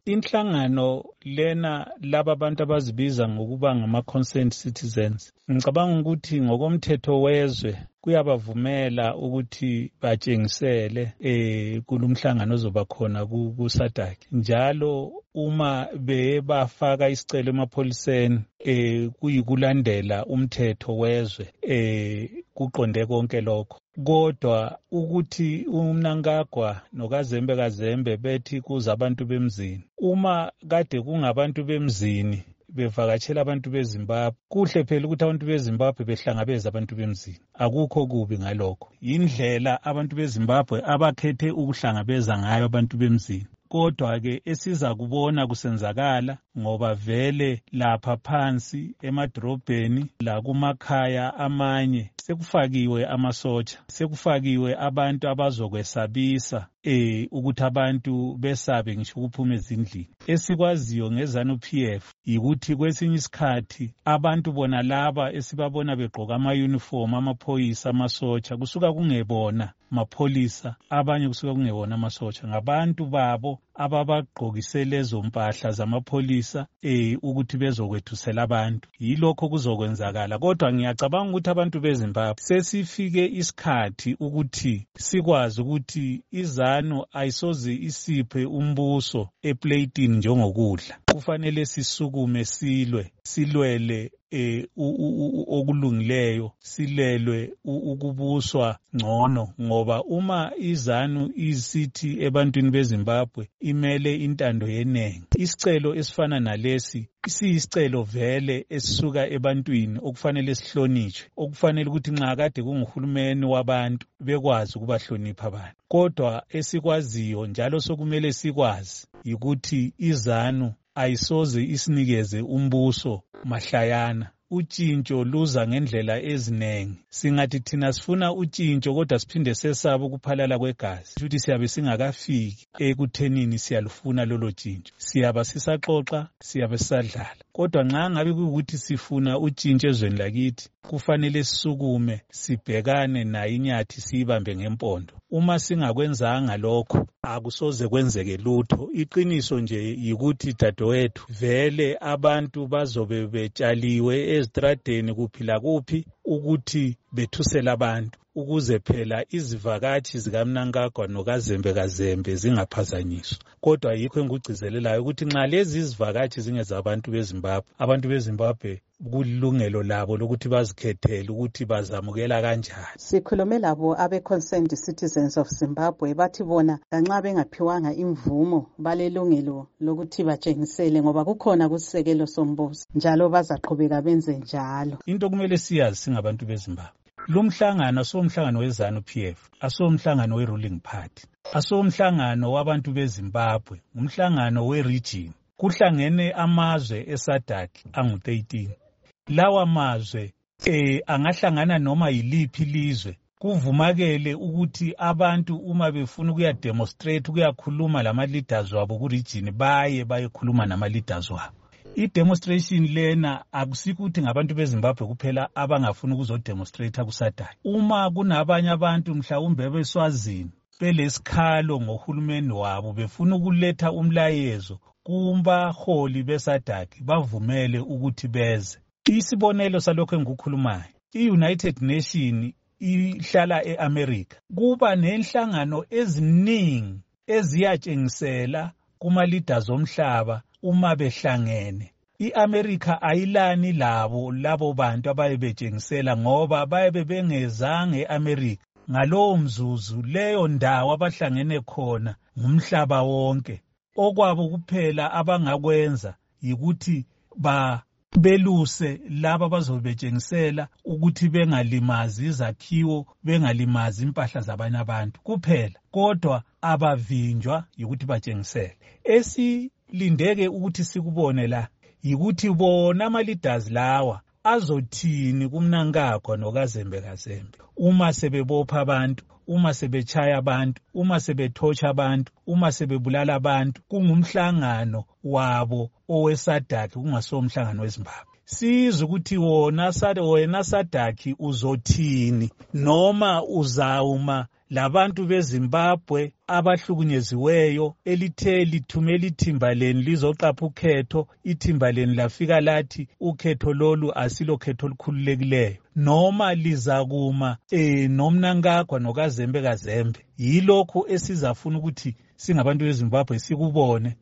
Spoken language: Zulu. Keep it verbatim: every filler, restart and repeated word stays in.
Inhlangano lena laba abantu abazibiza ngokuba ngama-concerned citizens, ngicabanga ukuthi ngokomthetho wezwe kuyabavumela ukuthi batshengisele eh kulumhlangano ozoba khona ku-SADC. Njalo uma bebafaka isicelo emapholiseni eh kuyikulandela umthetho wezwe eh kuqonde konke lokho. Kodwa ukuthi uMnangagwa noKazembe Kazembe bethi kuza abantu bemzini, uma kade kungabantu bemzini bevakatshela abantu beZimbabwe, kuhle phela ukuthi abantu beZimbabwe behlangabeza abantu bemzini. Akukho kubi ngalokho. Indlela abantu beZimbabwe abakhethe ukuhlangabeza ngayo abantu bemzini. Kodwa-ke esiza kubona kusenzakala ngoba vele lapha phansi emadrobheni la kumakhaya amanye sekufakiwe amasotsha, sekufakiwe abantu abazokwesabisa eh ukuthi abantu besabe ngisho ukuphuma ezindlini. Esikwaziyo ngeZanu-P F ukuthi kwesinye isikhathi abantu bona laba esibabona begqoka ama-uniform, amaphoyisa, amasotsha, kusuka kungebona mapholisa, abanye kusuka kungebona amasotsha, ngabantu babo ababagqokise lezo mpahla zamapholisa eh ukuthi bezokwethusela abantu. Yilokho kuzokwenzakala. Kodwa ngiyacabanga ukuthi abantu beZimbabwe sesifike isikhathi ukuthi sikwazi ukuthi iZanu ayisoze isiphe umbuso eplatini njengokudla. Kufanele sisukume silwe, silwele eh okulungileyo, silelwe ukubuswa ngcono, ngoba uma iZanu isithi ebantwini beZimbabwe imele intando yenengi, isicelo esifana nalesi siyisicelo vele esisuka ebantwini okufanele sihlonishwe, okufanele ukuthi nxa kade kunguhulumeni wabantu bekwazi ukubahlonipha abantu. Kodwa esikwaziyo njalo sokumele sikwazi ukuthi iZanu ayisoze isinikeze umbuso mahlayana. Utshintsho luza ngendlela ezinengi. Singathi thina sifuna utshintsho kodwa siphinde sesaba ukuphalala kwegazi. Futhi siyabe singakafiki ekuthenini siyalufuna lolo tshintsho. Siyaba sisaxoxa, siyabe sisadlala. Kodwa nxa ngabe kuyikuthi sifuna utshintsho ezweni lakithi, kufanele sisukume sibhekane nayo inyathi siyibambe ngempondo. Uma singakwenzanga lokho, akusoze kwenzeke lutho. Iqiniso nje yikuthi dadewethu vele abantu bazobe betshaliwe ezitradeni kuphi la kuphi ukuthi bethusela abantu, ukuze phela izivakatshi zikaMnangagwa noKazembe Kazembe zingaphazanyiswa. Kodwa yikho engigcizelelayo ukuthi nxa lezi izivakatshi zingezabantu beZimbabwe, abantu beZimbabwe kulungelo labo lokuthi bazikhethele ukuthi bazamukela kanjani. Sikhulume labo abe-concerned citizens of Zimbabwe, bathi bona lanxa bengaphiwanga imvumo balelungelo lokuthi batshengisele ngoba kukhona kusisekelo sombuso, njalo bazaqhubeka benze njalo. Into kumele siyazi singabantu beZimbabwe, lumhlangano asomhlangano weZanu-P F, asomhlangano we-ruling party, asomhlangano wabantu beZimbabwe, umhlangano we-region. Kuhlangene amazwe eSADC angu thirteen. Lawa mazwe eh angahlangana noma yiliphi lizwe. Kuvumakele ukuthi abantu uma befuna ukuya demonstrate ukuyakhuluma lama leaders wabo ku region baye bayekhuluma nama leaders wabo. I-demonstration lena akusikho ukuthi ngabantu beZimbabwe kuphela abangafuna ukuzodemonstrate ku-SADC. Uma kunabanye abantu mhlawumbe beSwazini belesikhalo ngohulumeni wabo befuna ukuletha umlayezo kumbaholi beSADC, bavumele ukuthi beze. Isibonelo salokho engikukhulumayo, i-United Nations ihlala e-America. Kuba nenhlangano eziningi eziyatshengisela kuma leaders omhlaba uma behlangene. I-America ayilani labo labo bantu abaye betshengisela ngoba baye bengezange e-America. Ngalowo mzuzu leyo ndawo abahlangene khona ngumhlaba wonke. Okwabo kuphela abangakwenza yikuthi ba beluse laba bazobetshengisela ukuthi bengalimazi izakhiwo, bengalimazi impahla zabanye abantu kuphela, kodwa abavinjwa yikuthi batshengisele. Esilindeke ukuthi sikubone la yikuthi bona ama leaders lawa azothini kuMnangagwa noKazembe Kazembe uma sebebopha abantu, uma sebechaya abantu, uma sebethotsha abantu, uma sebebulala abantu. Kungumhlangano wabo oweSADC kungasomhlangano weZimbabwe. sizwe ukuthi wona wena Sadaki uzothini noma uzawuma labantu beZimbabwe abahlukunyeziweyo elithe lithumela iTimberland lizoqapha ukhetho. iTimberland lafika lathi ukhetho lolu asilo khetho olukhululekileyo, noma lizakuma eh noMnangagwa noKazembe Kazembe. Yilokho esizafuna ukuthi singabantu beZimbabwe sikubone